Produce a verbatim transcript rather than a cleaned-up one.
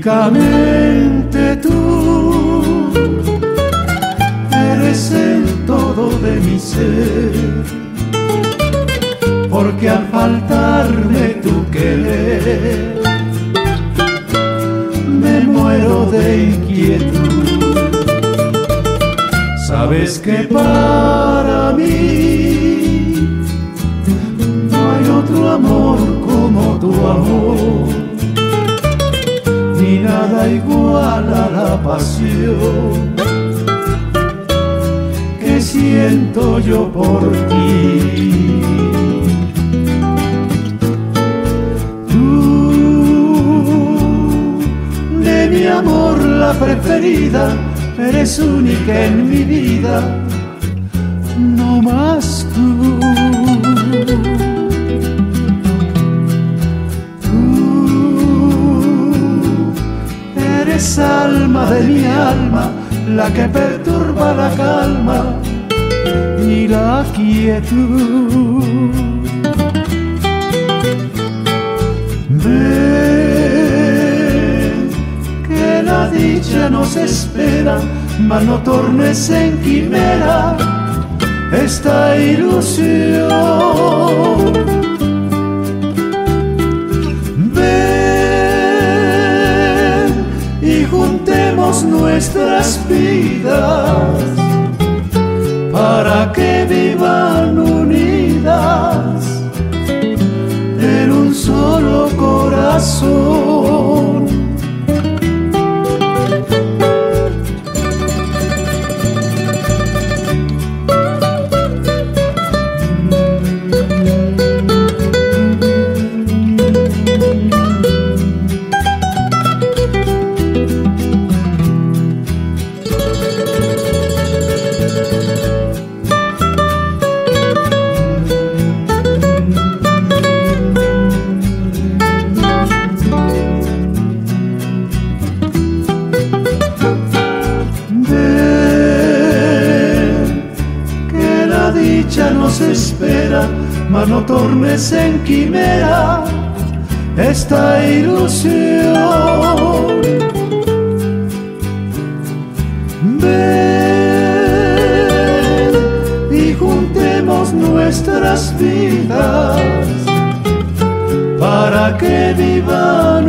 únicamente tú eres el todo de mi ser, porque al faltarme tu querer me muero de inquietud. Sabes que para mí no hay otro amor como tu amor, ni nada igual a la pasión que siento yo por ti. Tú, de mi amor la preferida, eres única en mi vida, no más tú. Alma de mi alma, la que perturba la calma y la quietud. Ven, que la dicha nos espera, mas no tornes en quimera esta ilusión. Juntemos nuestras vidas para que vivan unidas en un solo corazón. Dicha nos espera, mas no tornes en quimera esta ilusión. Ven y juntemos nuestras vidas para que vivan